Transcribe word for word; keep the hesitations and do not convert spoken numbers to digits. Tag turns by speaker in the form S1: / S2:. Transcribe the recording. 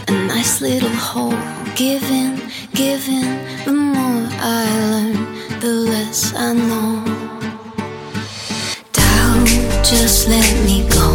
S1: a nice little hole. Giving, giving, the more I learn, the less I know. Doubt, just let me go.